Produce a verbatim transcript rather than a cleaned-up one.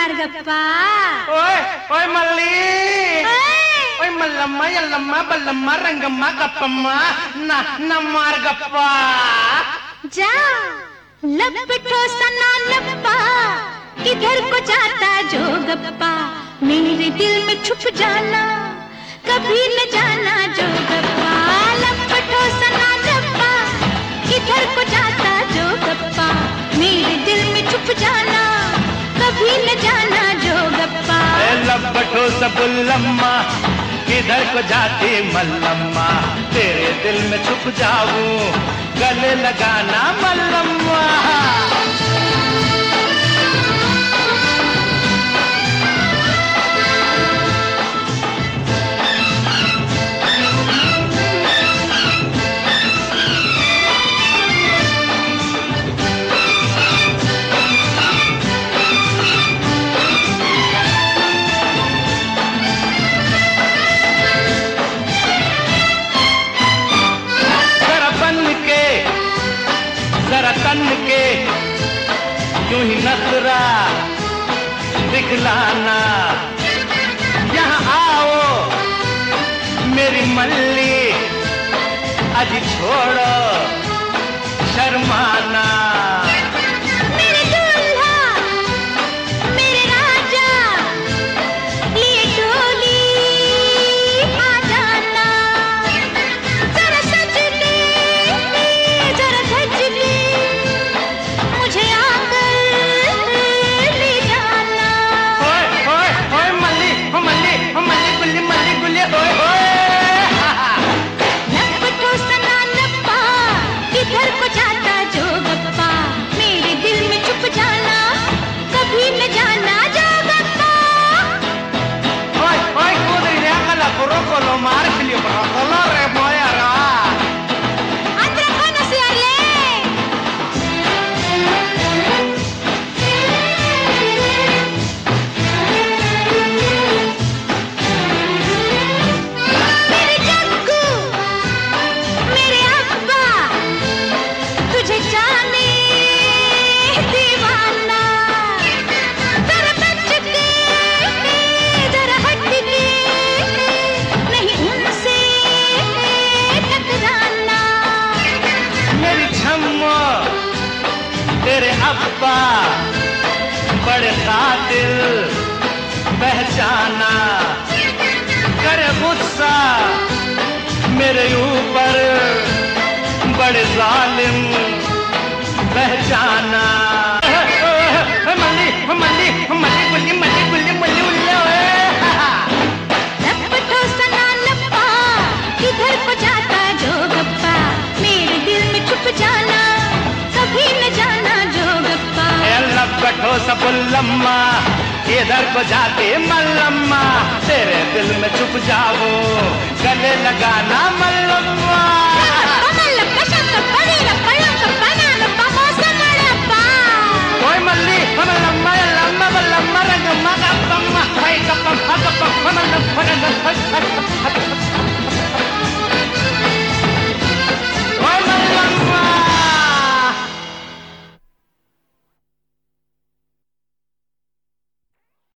మార్గప్పా ఓయ్ ఓయ్ మల్లి ఓయ్ మల్లమ్మ ఎల్లమ్మ బల్లమ్మ రంగమ్మ గప్పమ్మ నా నా మార్గప్పా जा लपटो सना लप्पा किधर को जाता जो गप्पा मेरे दिल में छुप जाना कभी न जाना जो गप्पा लपटो सना लप्पा किधर को जाता जो गप्पा मेरे दिल में छुप जाना कभी न जाना जो गप्पा लपटो सबुल्लम्मा किधर को जाती मल्लम्मा तेरे दिल में छुप जाऊं गले लगाना मल्लम्मा तन के यूं ही नखरा दिखलाना यहाँ आओ मेरी मल्ली आज छोड़ो शर्माना मेरे दूल्हा मेरे राजा लिए डोली आ जाना जरा सजने जरा धजने मुझे आकर ले जाना ओए ओए ओए मल्ली ओ मल्ली ओ मल्ली गुल्ली मल्ली गुल्ली ओए ओए लपटो सना लप्पा किधर को जाता जो गप्पा मेरे दिल में छुप जाना कभी न जाना जो गप्पा ओए ओए कूदरी कला करो कलो मार फिलियो कलो रे मोया रा अंदर कौन से आले मेरे जग्गू मेरे अब्बा तुझे जाने दीवाना जरा बच के जरा हट के नहीं उनसे टकराना मेरी छम्मो तेरे अब्बा बड़े कातिल पहचाना करे गुस्सा मेरे ऊपर बड़े जालिम पहचाना मल्ली मल्ली मल्ली गुल्ली मल्ली गुल्ली मल्ली उल्ले ओए लपटो सना लप्पा किधर को जाता जो गप्पा मेरे दिल में छुप जाना कभी न जाना जो गप्पा लपटो सबुल्लम्मा इधर को जाते मल्लम्मा तेरे दिल में छुप जाओ गले लगाना मल्लम्मा